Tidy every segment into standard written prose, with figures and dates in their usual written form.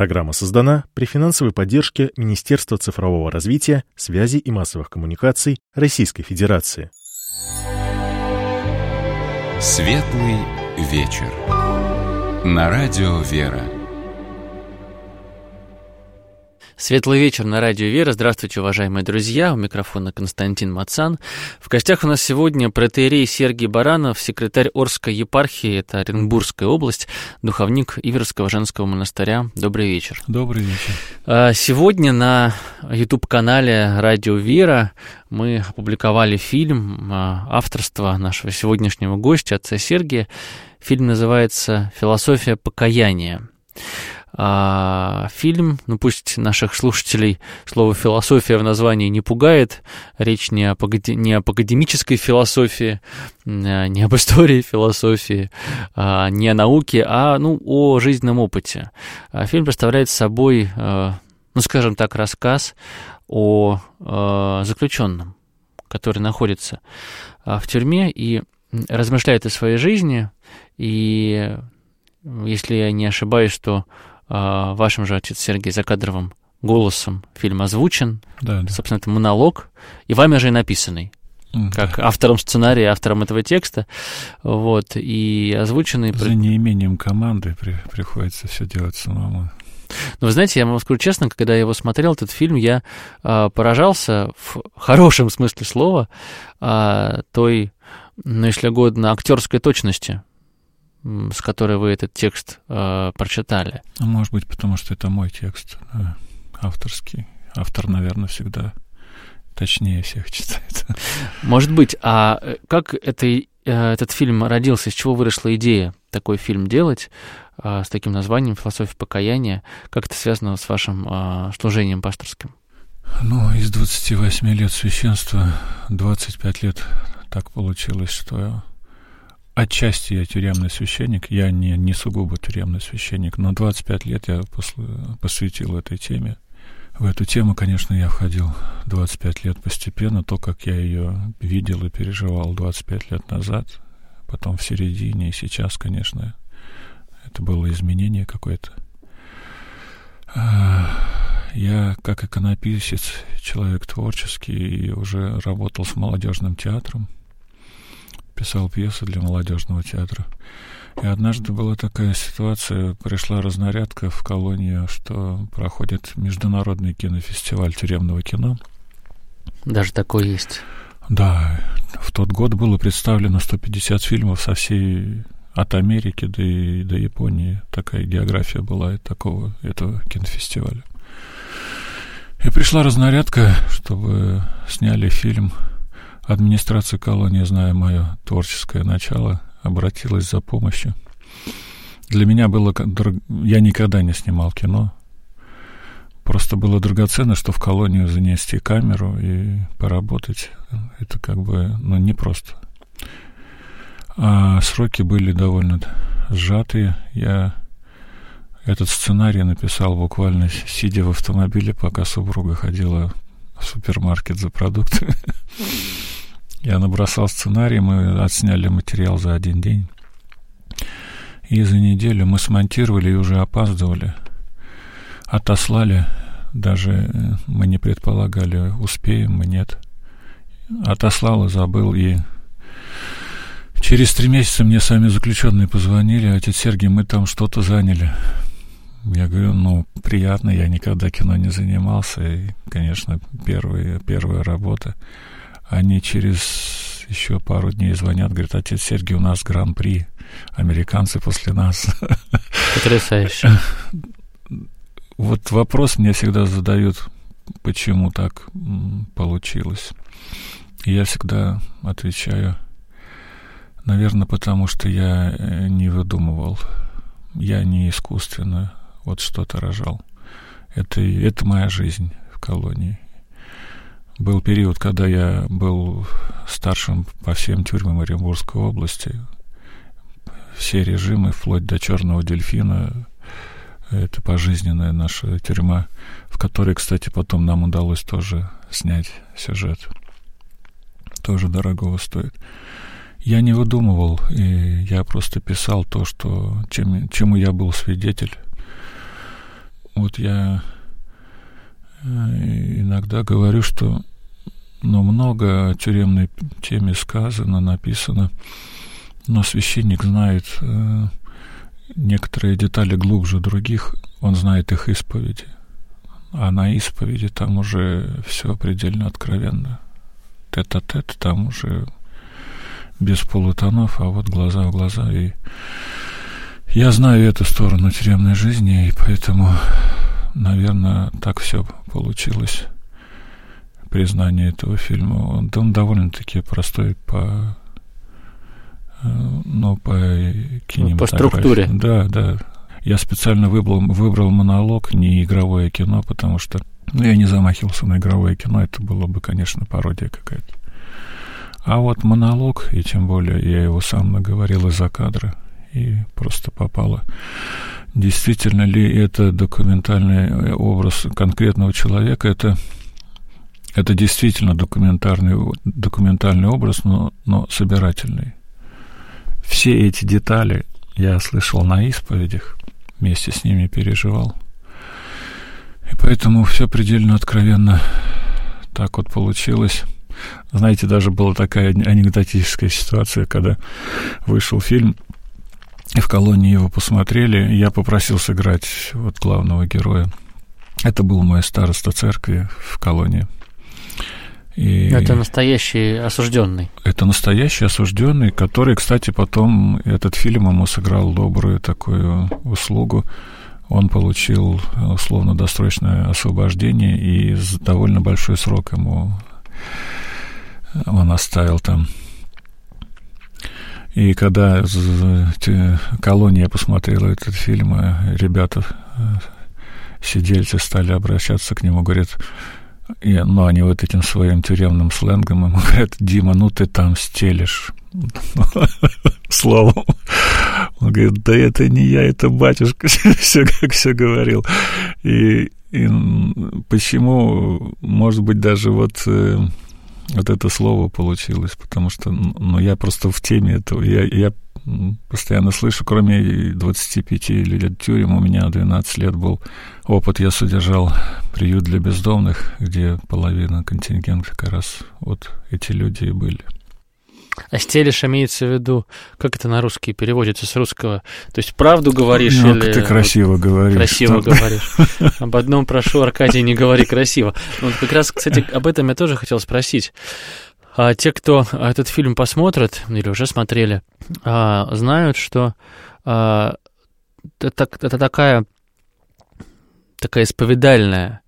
Программа создана при финансовой поддержке Министерства цифрового развития, связи и массовых коммуникаций Российской Федерации. Светлый вечер. На радио «Вера». Светлый вечер на радио «Вера». Здравствуйте, уважаемые друзья. У микрофона Константин Мацан. В гостях у нас сегодня протоиерей Сергий Баранов, секретарь Орской епархии, это Оренбургская область, духовник Иверского женского монастыря. Добрый вечер. Добрый вечер. Сегодня на YouTube-канале «Радио Вера» мы опубликовали фильм авторства нашего сегодняшнего гостя, отца Сергия. Фильм называется «Философия покаяния». Фильм, пусть наших слушателей слово «философия» в названии не пугает, речь не об академической философии, не об истории философии, не о науке, а о жизненном опыте. Фильм представляет собой, скажем так, рассказ о заключенном, который находится в тюрьме и размышляет о своей жизни, и, если я не ошибаюсь, то вашим же, отец Сергий, закадровым голосом фильм озвучен. Да. Собственно, это монолог, и вами же и написанный, как автором сценария, автором этого текста, и озвученный... За неимением команды приходится все делать самому. Вы знаете, я вам скажу честно, когда я его смотрел, этот фильм, я поражался в хорошем смысле слова той, если угодно, актерской точности, с которой вы этот текст прочитали. Может быть, потому что это мой текст, авторский. Автор, наверное, всегда точнее всех читает. Может быть. А как этот фильм родился? Из чего выросла идея такой фильм делать с таким названием «Философия покаяния»? Как это связано с вашим служением пасторским? Из 28 лет священства 25 лет так получилось, что... Отчасти я тюремный священник, я не сугубо тюремный священник, но 25 лет я посвятил этой теме. В эту тему, конечно, я входил 25 лет постепенно, то, как я ее видел и переживал 25 лет назад, потом в середине и сейчас, конечно, это было изменение какое-то. Я, как иконописец, человек творческий, и уже работал с молодежным театром. Писал пьесы для молодежного театра. И однажды была такая ситуация, пришла разнарядка в колонию, что проходит международный кинофестиваль тюремного кино. Даже такой есть. Да, в тот год было представлено 150 фильмов со всей, от Америки до Японии. Такая география была этого кинофестиваля. И пришла разнарядка, чтобы сняли фильм. Администрация колонии, зная мое творческое начало, обратилась за помощью. Для меня было... Я никогда не снимал кино. Просто было драгоценно, что в колонию занести камеру и поработать. Это непросто. А сроки были довольно сжатые. Я этот сценарий написал буквально сидя в автомобиле, пока супруга ходила в супермаркет за продуктами. Я набросал сценарий, мы отсняли материал за один день. И за неделю мы смонтировали и уже опаздывали. Отослали, даже мы не предполагали, успеем мы, нет. Отослал и забыл, и через 3 месяца мне сами заключенные позвонили: отец Сергий, мы там что-то заняли. Я говорю, приятно, я никогда кино не занимался, и, конечно, первая работа. Они через еще пару дней звонят, говорят: отец Сергий, у нас гран-при, американцы после нас. Потрясающе. Вот вопрос мне всегда задают, почему так получилось. И я всегда отвечаю: наверное, потому что я не выдумывал, я не искусственно что-то рожал. Это моя жизнь в колонии. Был период, когда я был старшим по всем тюрьмам Оренбургской области. Все режимы, вплоть до «Черного дельфина». Это пожизненная наша тюрьма, в которой, кстати, потом нам удалось тоже снять сюжет. Тоже дорогого стоит. Я не выдумывал, и я просто писал то, чему я был свидетель. Вот я иногда говорю, что много о тюремной теме сказано, написано, но священник знает некоторые детали глубже других, он знает их исповеди. А на исповеди там уже все предельно откровенно. Тет-а-тет, там уже без полутонов, а вот глаза в глаза. И я знаю эту сторону тюремной жизни, и поэтому, наверное, так все получилось. Признание этого фильма. Он довольно-таки простой по кинематографии. По структуре. Да. Я специально выбрал монолог, не игровое кино, потому что я не замахивался на игровое кино, это было бы, конечно, пародия какая-то. А вот монолог, и тем более я его сам наговорил из-за кадра, и просто попало. Действительно ли это документальный образ конкретного человека? Это действительно документальный образ, но собирательный. Все эти детали я слышал на исповедях, вместе с ними переживал. И поэтому все предельно откровенно так вот получилось. Знаете, даже была такая анекдотическая ситуация, когда вышел фильм, и в колонии его посмотрели, я попросил сыграть вот главного героя. Это был мой староста церкви в колонии. И это настоящий осужденный. Это настоящий осужденный, который, кстати, потом этот фильм ему сыграл добрую такую услугу. Он получил условно-досрочное освобождение, и довольно большой срок ему он оставил там. И когда колония посмотрела этот фильм, ребята, сидельцы, стали обращаться к нему, говорят, они вот этим своим тюремным сленгом ему говорят: Дима, ты там стелишь. Словом. Он говорит: да это не я, это батюшка все говорил. И почему, может быть, даже вот это слово получилось, потому что я просто в теме этого. Я постоянно слышу, кроме 25 лет тюрем, у меня 12 лет был опыт. Я содержал приют для бездомных, где половина контингента как раз вот эти люди и были. А стелишь имеется в виду, как это на русский переводится с русского? То есть правду говоришь или... Ты красиво говоришь. Красиво говоришь. Об одном прошу, Аркадий, не говори красиво. Вот как раз, кстати, об этом я тоже хотел спросить. Те, кто этот фильм посмотрят, или уже смотрели, знают, что это такая исповедальная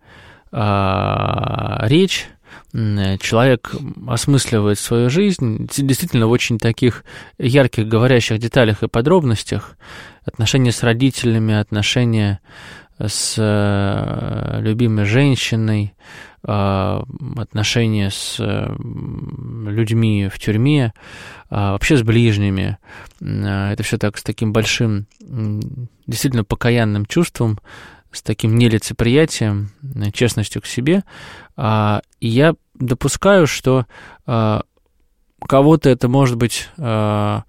речь. Человек осмысливает свою жизнь действительно в очень таких ярких, говорящих деталях и подробностях. Отношения с родителями, отношения с любимой женщиной, отношения с людьми в тюрьме, вообще с ближними. Это все так с таким большим, действительно покаянным чувством, с таким нелицеприятием, честностью к себе. И я допускаю, что кого-то это может быть... То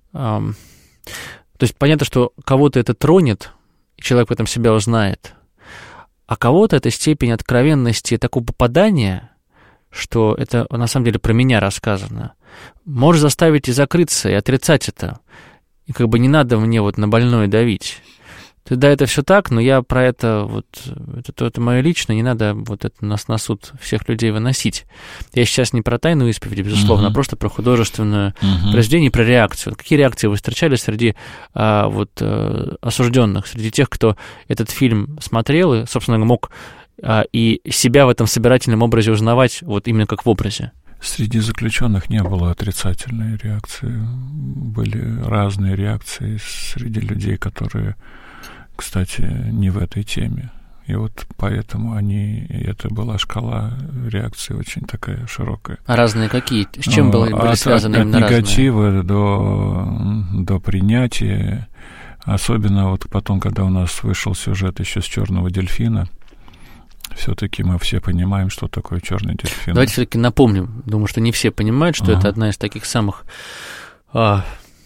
есть понятно, что кого-то это тронет, и человек в этом себя узнает, а кого-то эта степень откровенности и такого попадания, что это на самом деле про меня рассказано, может заставить и закрыться, и отрицать это. И как бы не надо мне вот на больное давить. Да, это все так, но я про это, это мое личное, не надо вот это на суд всех людей выносить. Я сейчас не про тайную исповедь, безусловно, а просто про художественное произведение, про реакцию. Какие реакции вы встречали среди осужденных, среди тех, кто этот фильм смотрел и, собственно, мог и себя в этом собирательном образе узнавать, вот именно как в образе? Среди заключенных не было отрицательной реакции. Были разные реакции среди людей, которые... Кстати, не в этой теме. И вот поэтому это была шкала реакции очень такая широкая. А разные какие? С чем были связаны именно разные? От негатива до принятия. Особенно вот потом, когда у нас вышел сюжет еще с «Черного дельфина», все-таки мы все понимаем, что такое «Черный дельфин». Давайте все-таки напомним. Думаю, что не все понимают, что это одна из таких самых...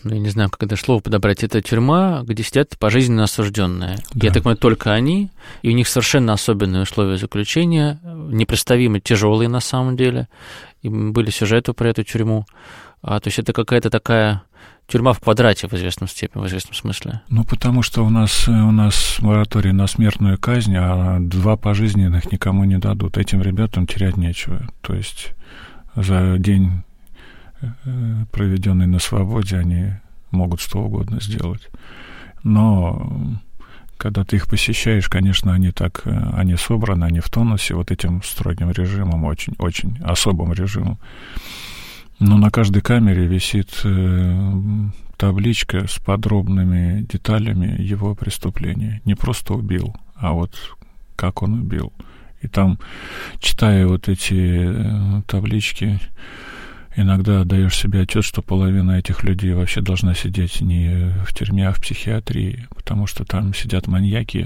я не знаю, как это слово подобрать, это тюрьма, где сидят пожизненно осужденные. Да. Я так понимаю, только они, и у них совершенно особенные условия заключения, непредставимо тяжелые на самом деле. И были сюжеты про эту тюрьму. То есть это какая-то такая тюрьма в квадрате в известном степени, в известном смысле. Потому что у нас мораторий на смертную казнь, а 2 пожизненных никому не дадут. Этим ребятам терять нечего. То есть за день, проведенный на свободе, они могут что угодно сделать. Но когда ты их посещаешь, конечно, они собраны, они в тонусе вот этим строгим режимом, очень особым режимом. Но на каждой камере висит табличка с подробными деталями его преступления. Не просто убил, а вот как он убил. И там, читая вот эти таблички, иногда отдаешь себе отчет, что половина этих людей вообще должна сидеть не в тюрьме, а в психиатрии, потому что там сидят маньяки.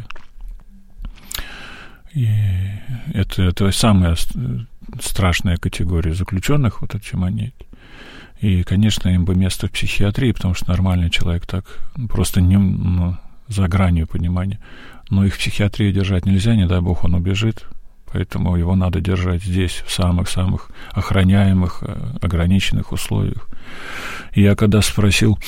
И это самая страшная категория заключенных, вот эти маньяки. И, конечно, им бы место в психиатрии, потому что нормальный человек так просто за гранью понимания. Но их в психиатрии держать нельзя, не дай бог он убежит. Поэтому его надо держать здесь, в самых-самых охраняемых, ограниченных условиях. И я когда спросил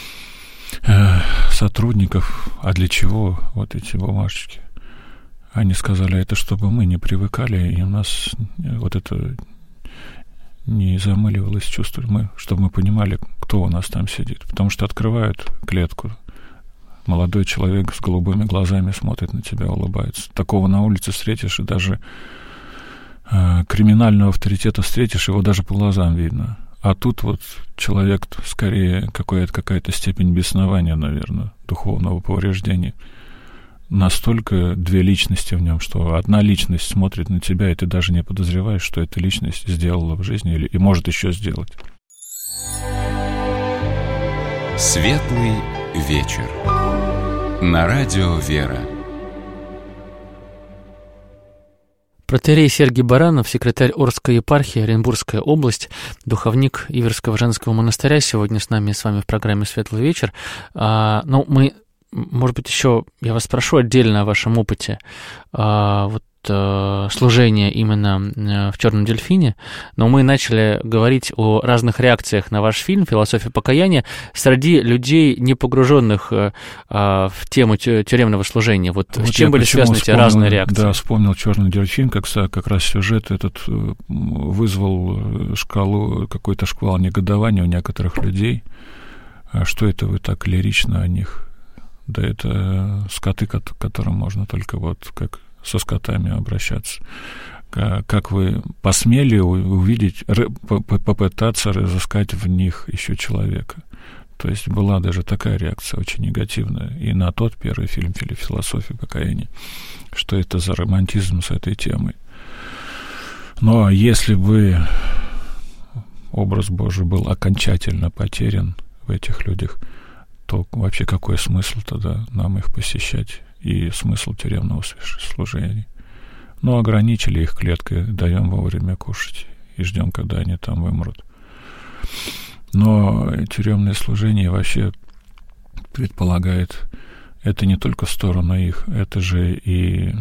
сотрудников, а для чего вот эти бумажечки, они сказали, это чтобы мы не привыкали, и у нас вот это не замыливалось чувство, чтобы мы понимали, кто у нас там сидит. Потому что открывают клетку, молодой человек с голубыми глазами смотрит на тебя, улыбается. Такого на улице встретишь, и даже криминального авторитета встретишь, его даже по глазам видно. А тут вот человек, скорее, какая-то степень беснования, наверное, духовного повреждения. Настолько 2 личности в нем, что одна личность смотрит на тебя, и ты даже не подозреваешь, что эта личность сделала в жизни и может еще сделать. Светлый вечер. На радио «Вера». Протоиерей Сергий Баранов, секретарь Орской епархии, Оренбургская область, духовник Иверского женского монастыря, сегодня с вами в программе «Светлый вечер». Может быть, еще я вас спрошу отдельно о вашем опыте служения именно в «Черном дельфине», но мы начали говорить о разных реакциях на ваш фильм «Философия покаяния» среди людей, не погруженных в тему тюремного служения. Вот с чем были связаны эти разные реакции? Да, вспомнил «Черный дельфин», как раз сюжет этот вызвал какой-то шквал негодования у некоторых людей. Что это вы так лирично о них? Да это скоты, к которым можно только как со скотами обращаться. Как вы посмели увидеть, попытаться разыскать в них еще человека? То есть была даже такая реакция очень негативная и на тот первый фильм «Философия покаяния». Что это за романтизм с этой темой? Ну, а если бы образ Божий был окончательно потерян в этих людях, то вообще какой смысл тогда нам их посещать и смысл тюремного служения? Ну, ограничили их клеткой, даем вовремя кушать и ждем, когда они там вымрут. Но тюремное служение вообще предполагает, это не только сторону их, это же и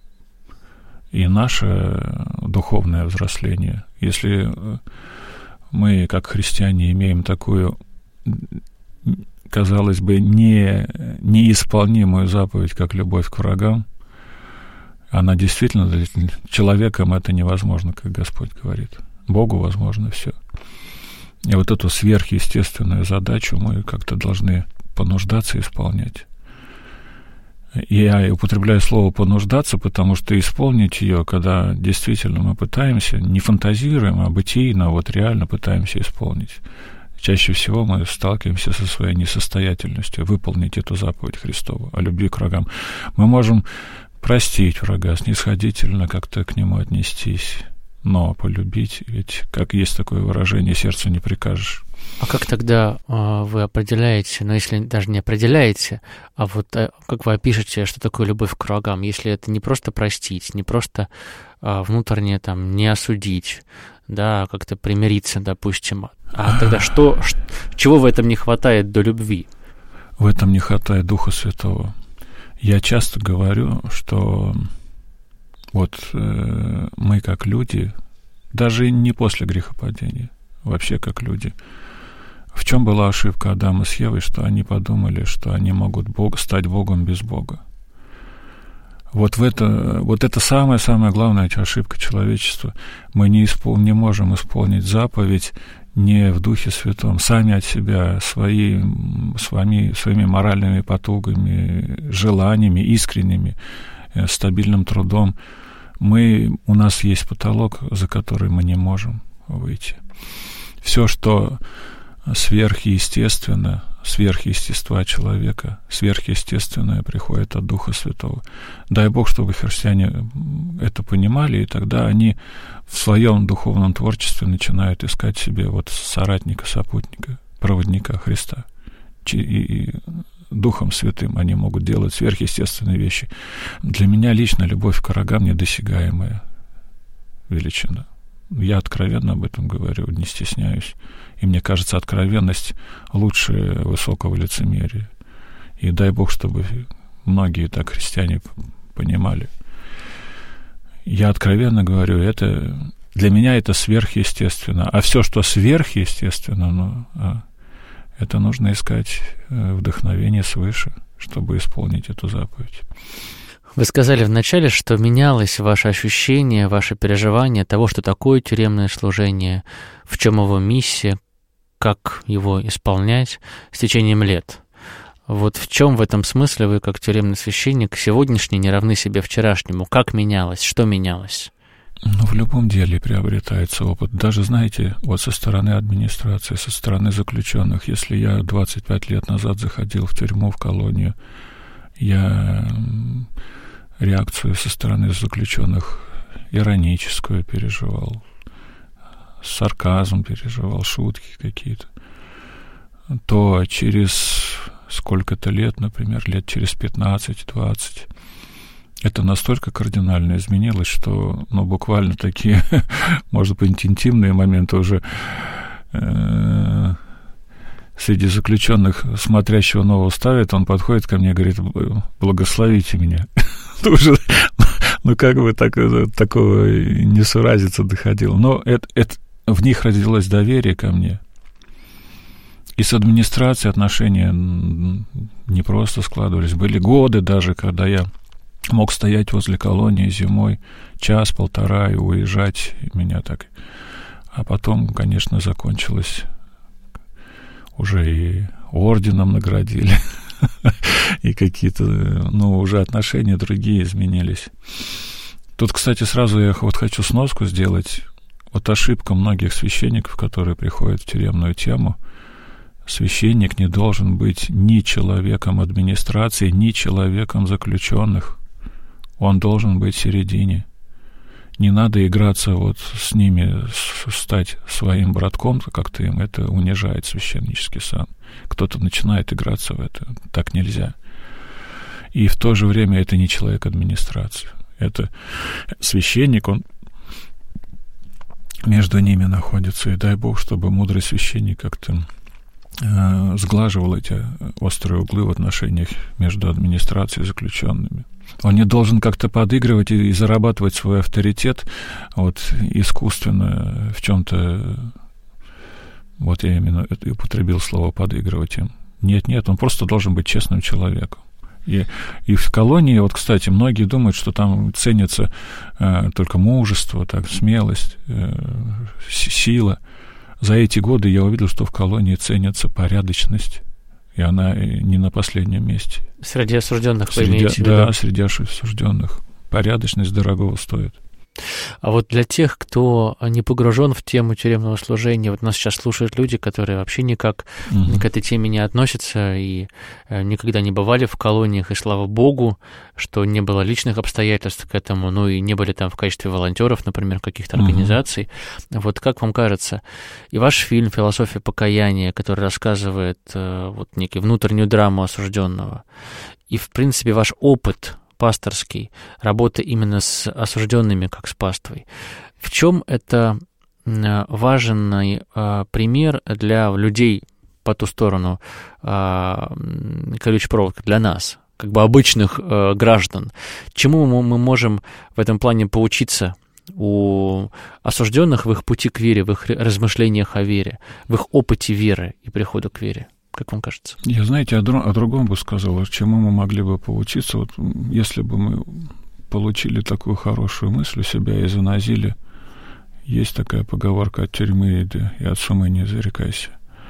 наше духовное взросление. Если мы, как христиане, имеем такую, казалось бы, неисполнимую заповедь, как любовь к врагам, она действительно для человеком это невозможно, как Господь говорит. Богу возможно все. И вот эту сверхъестественную задачу мы как-то должны понуждаться исполнять. Я употребляю слово «понуждаться», потому что исполнить ее, когда действительно мы пытаемся, не фантазируем, а бытийно, вот реально пытаемся исполнить. Чаще всего мы сталкиваемся со своей несостоятельностью выполнить эту заповедь Христову о любви к врагам. Мы можем простить врага, снисходительно как-то к нему отнестись, но полюбить, ведь, как есть такое выражение, сердцу не прикажешь. А как тогда вы определяете, если даже не определяете, а вот как вы опишете, что такое любовь к врагам, если это не просто простить, не просто внутренне не осудить, да, как-то примириться, допустим? А тогда чего в этом не хватает до любви? В этом не хватает Духа Святого. Я часто говорю, что вот мы как люди, даже не после грехопадения, вообще как люди, в чем была ошибка Адама с Евой, что они подумали, что они могут стать Богом без Бога. Вот это самая главная главная ошибка человечества. Мы не можем исполнить заповедь не в Духе Святом, сами от себя, своими моральными потугами, желаниями, искренними, стабильным трудом. У нас есть потолок, за который мы не можем выйти. Все, что сверхъестественно, сверхъестества человека, сверхъестественное приходит от Духа Святого. Дай Бог, чтобы христиане это понимали, и тогда они в своем духовном творчестве начинают искать себе вот соратника, сопутника, проводника Христа. И Духом Святым они могут делать сверхъестественные вещи. Для меня лично любовь к врагам недосягаемая величина. Я откровенно об этом говорю, не стесняюсь. И мне кажется, откровенность лучше высокого лицемерия. И дай Бог, чтобы многие так христиане понимали. Я откровенно говорю, для меня это сверхъестественно. А все, что сверхъестественно, это нужно искать вдохновение свыше, чтобы исполнить эту заповедь. Вы сказали вначале, что менялось ваше ощущение, ваше переживание того, что такое тюремное служение, в чем его миссия, как его исполнять с течением лет. Вот в чем в этом смысле вы, как тюремный священник, сегодняшний не равны себе вчерашнему? Как менялось? Что менялось? В любом деле приобретается опыт. Даже, знаете, вот со стороны администрации, со стороны заключенных. Если я 25 лет назад заходил в тюрьму, в колонию, я реакцию со стороны заключенных ироническую переживал, сарказм переживал, шутки какие-то, то через сколько-то лет, например, лет через 15-20, это настолько кардинально изменилось, что, буквально такие, может быть, интимные моменты уже среди заключенных, смотрящего нового ставит, он подходит ко мне и говорит: благословите меня. Уже, как бы такого несуразица доходило. Но в них родилось доверие ко мне. И с администрацией отношения не просто складывались. Были годы даже, когда я мог стоять возле колонии зимой час-полтора и уезжать. Меня так. А потом, конечно, закончилось. Уже и орденом наградили. И какие-то, уже отношения другие изменились. Тут, кстати, сразу я хочу сноску сделать. Вот ошибка многих священников, которые приходят в тюремную тему. Священник не должен быть ни человеком администрации, ни человеком заключенных. Он должен быть в середине. Не надо играться вот с ними, стать своим братком, как-то им это унижает священнический сан. Кто-то начинает играться в это. Так нельзя. И в то же время это не человек администрации. Это священник, он между ними находится. И дай Бог, чтобы мудрый священник как-то сглаживал эти острые углы в отношениях между администрацией и заключенными. Он не должен как-то подыгрывать и зарабатывать свой авторитет искусственно в чем-то. Вот я именно употребил слово «подыгрывать» им. Нет, он просто должен быть честным человеком. И в колонии, кстати, многие думают, что там ценится только мужество, смелость, сила. За эти годы я увидел, что в колонии ценится порядочность, и она не на последнем месте. Среди осужденных вы имеете в виду? Да, среди осужденных. Порядочность дорогого стоит. А вот для тех, кто не погружен в тему тюремного служения, нас сейчас слушают люди, которые вообще никак к этой теме не относятся и никогда не бывали в колониях, и слава богу, что не было личных обстоятельств к этому, и не были там в качестве волонтеров, например, каких-то организаций. Вот как вам кажется, и ваш фильм «Философия покаяния», который рассказывает некий внутреннюю драму осужденного, и, в принципе, ваш опыт пасторский, работа именно с осужденными, как с паствой. В чем это важный пример для людей по ту сторону колючей проволоки, для нас, как бы обычных граждан. Чему мы можем в этом плане поучиться у осужденных в их пути к вере, в их размышлениях о вере, в их опыте веры и прихода к вере? Как вам кажется? Я, знаете, о другом бы сказал, чему мы могли бы поучиться, вот если бы мы получили такую хорошую мысль у себя и занозили. Есть такая поговорка: от тюрьмы иди, и от сумы не зарекайся.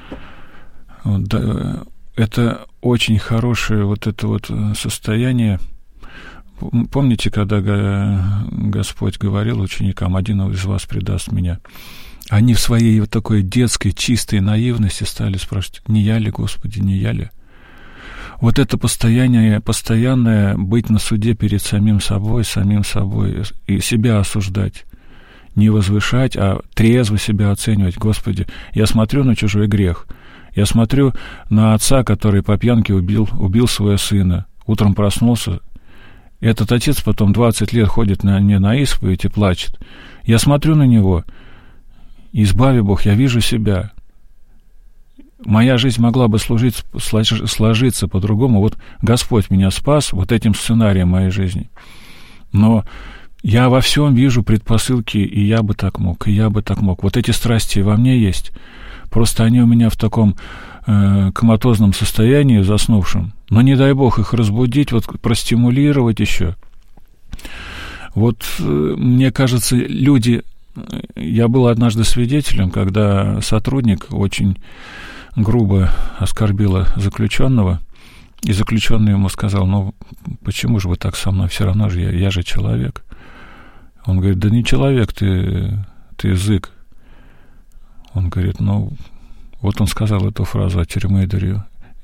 Вот, да, это очень хорошее вот это вот состояние. Помните, когда Господь говорил ученикам: один из вас предаст меня? Они в своей вот такой детской, чистой наивности стали спрашивать: не я ли, Господи, не я ли? Вот это постоянное быть на суде перед самим собой и себя осуждать. Не возвышать, а трезво себя оценивать. Господи, я смотрю на чужой грех. Я смотрю на отца, который по пьянке убил своего сына. Утром проснулся. Этот отец потом 20 лет ходит мне на исповедь и плачет. Я смотрю на него. Избави Бог, я вижу себя. Моя жизнь могла бы сложиться по-другому. Вот Господь меня спас вот этим сценарием моей жизни. Но я во всем вижу предпосылки, и я бы так мог, и я бы так мог. Вот эти страсти во мне есть. Просто они у меня в таком коматозном состоянии, заснувшем. Но не дай Бог их разбудить, вот простимулировать еще. Вот мне кажется, люди... Я был однажды свидетелем, когда сотрудник очень грубо оскорбила заключенного, и заключенный ему сказал: ну, почему же вы так со мной? Все равно же я же человек. Он говорит: да не человек, ты язык. Он говорит: ну, вот он сказал эту фразу: от тюрьмы дарю,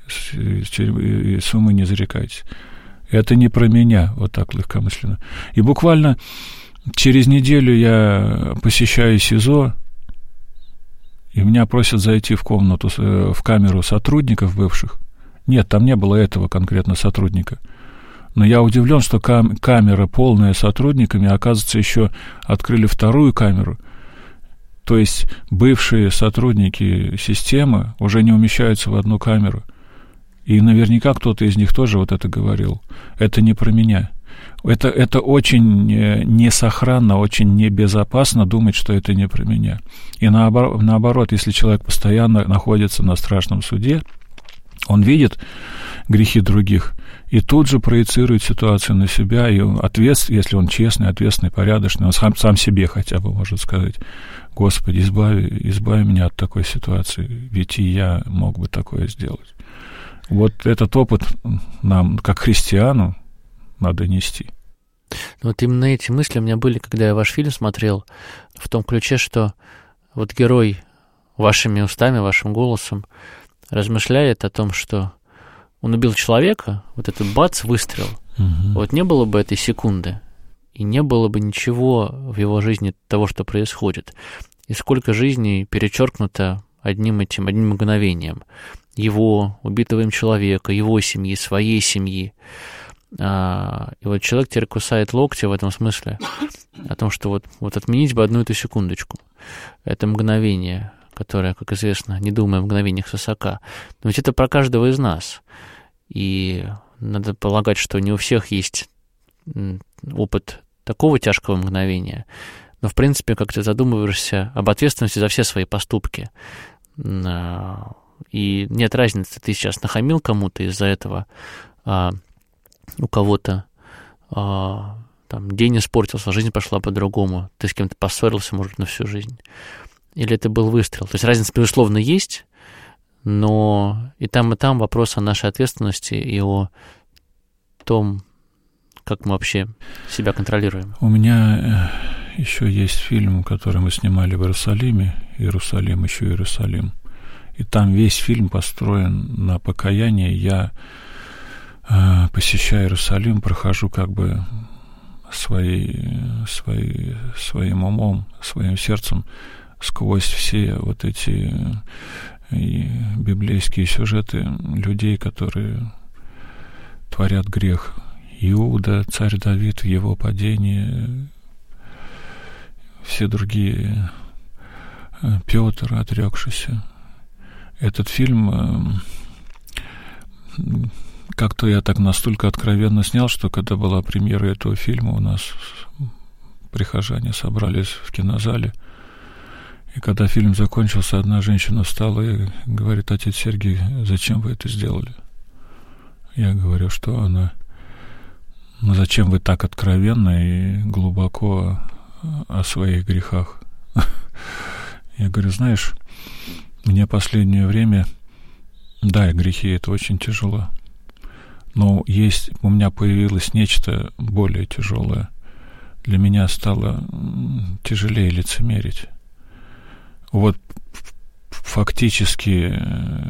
и суммы не зарекайтесь. Это не про меня, вот так легкомысленно. И буквально через неделю я посещаю СИЗО, и меня просят зайти в комнату, в камеру сотрудников бывших. Нет, там не было этого конкретно сотрудника. Но я удивлен, что камера полная сотрудниками, оказывается, еще открыли вторую камеру. То есть бывшие сотрудники системы уже не умещаются в одну камеру. И наверняка кто-то из них тоже вот это говорил. Это не про меня. Это очень несохранно, очень небезопасно думать, что это не про меня. И наоборот, если человек постоянно находится на страшном суде, он видит грехи других и тут же проецирует ситуацию на себя, и если он честный, ответственный, порядочный, он сам себе хотя бы может сказать: Господи, избави меня от такой ситуации, ведь и я мог бы такое сделать. Вот этот опыт нам, как христианам, надо нести. Вот именно эти мысли у меня были, когда я ваш фильм смотрел, в том ключе, что вот герой вашими устами, вашим голосом размышляет о том, что он убил человека, вот этот бац, выстрел, вот не было бы этой секунды, и не было бы ничего в его жизни того, что происходит. И сколько жизней перечеркнуто одним мгновением. Его, убитого им человека, его семьи, своей семьи. И вот человек теперь кусает локти в этом смысле, о том, что вот отменить бы одну эту секундочку. Это мгновение, которое, как известно, не думая о мгновениях с высока. Но ведь это про каждого из нас. И надо полагать, что не у всех есть опыт такого тяжкого мгновения, но, в принципе, как ты задумываешься об ответственности за все свои поступки. И нет разницы, ты сейчас нахамил кому-то из-за этого, у кого-то там день испортился, жизнь пошла по-другому, ты с кем-то поссорился, может, на всю жизнь. Или это был выстрел. То есть разница, безусловно, есть, но и там вопрос о нашей ответственности и о том, как мы вообще себя контролируем. У меня еще есть фильм, который мы снимали в Иерусалиме, «Иерусалим, еще Иерусалим». И там весь фильм построен на покаянии. Я, посещая Иерусалим, прохожу как бы своим умом, своим сердцем сквозь все вот эти библейские сюжеты людей, которые творят грех. Иуда, царь Давид в его падении, все другие Петр, отрекшийся. Этот фильм как-то я так настолько откровенно снял, что когда была премьера этого фильма, у нас прихожане собрались в кинозале, и когда фильм закончился, одна женщина встала и говорит: отец Сергий, зачем вы это сделали? Я говорю, что она: ну зачем вы так откровенно и глубоко о своих грехах? Я говорю: знаешь, мне последнее время, да, грехи — это очень тяжело, но у меня появилось нечто более тяжелое. Для меня стало тяжелее лицемерить. Вот фактически,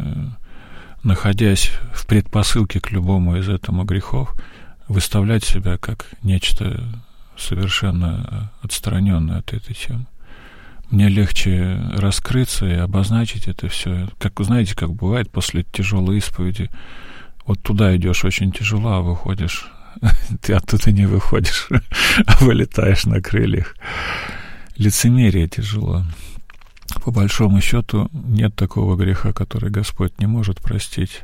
находясь в предпосылке к любому из этих грехов, выставлять себя как нечто совершенно отстраненное от этой темы. Мне легче раскрыться и обозначить это все. Как, знаете, как бывает после тяжелой исповеди, вот туда идешь очень тяжело, а выходишь, ты оттуда не выходишь, а вылетаешь на крыльях. Лицемерие тяжело. По большому счету, нет такого греха, который Господь не может простить.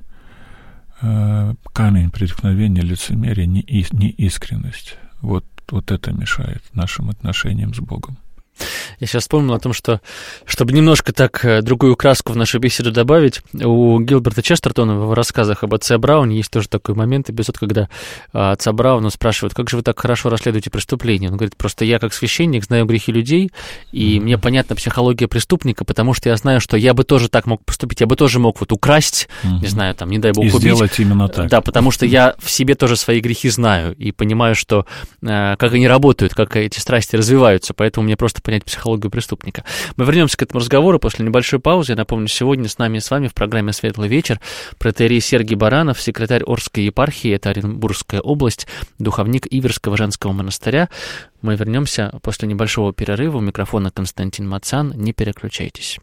Камень преткновения, лицемерие, неискренность. Вот это мешает нашим отношениям с Богом. Я сейчас вспомнил о том, что, чтобы немножко так другую краску в нашу беседу добавить, у Гилберта Честертона в рассказах об отце Брауне есть тоже такой момент, эпизод, когда отца Брауна спрашивают: как же вы так хорошо расследуете преступления? Он говорит: просто я как священник знаю грехи людей, и мне понятна психология преступника, потому что я знаю, что я бы тоже так мог поступить, я бы тоже мог вот украсть, не знаю, там, не дай бог, и убить. сделать именно так. Да, потому что я в себе тоже свои грехи знаю и понимаю, что как они работают, как эти страсти развиваются, поэтому мне просто понять психологию преступника. Мы вернемся к этому разговору после небольшой паузы. Я напомню, сегодня с нами и с вами в программе «Светлый вечер» протоиерей Сергий Баранов, секретарь Орской епархии, это Оренбургская область, духовник Иверского женского монастыря. Мы вернемся после небольшого перерыва. У микрофона Константин Мацан. Не переключайтесь.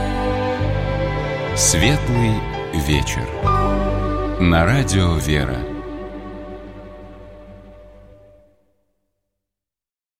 «Светлый вечер» на радио «Вера».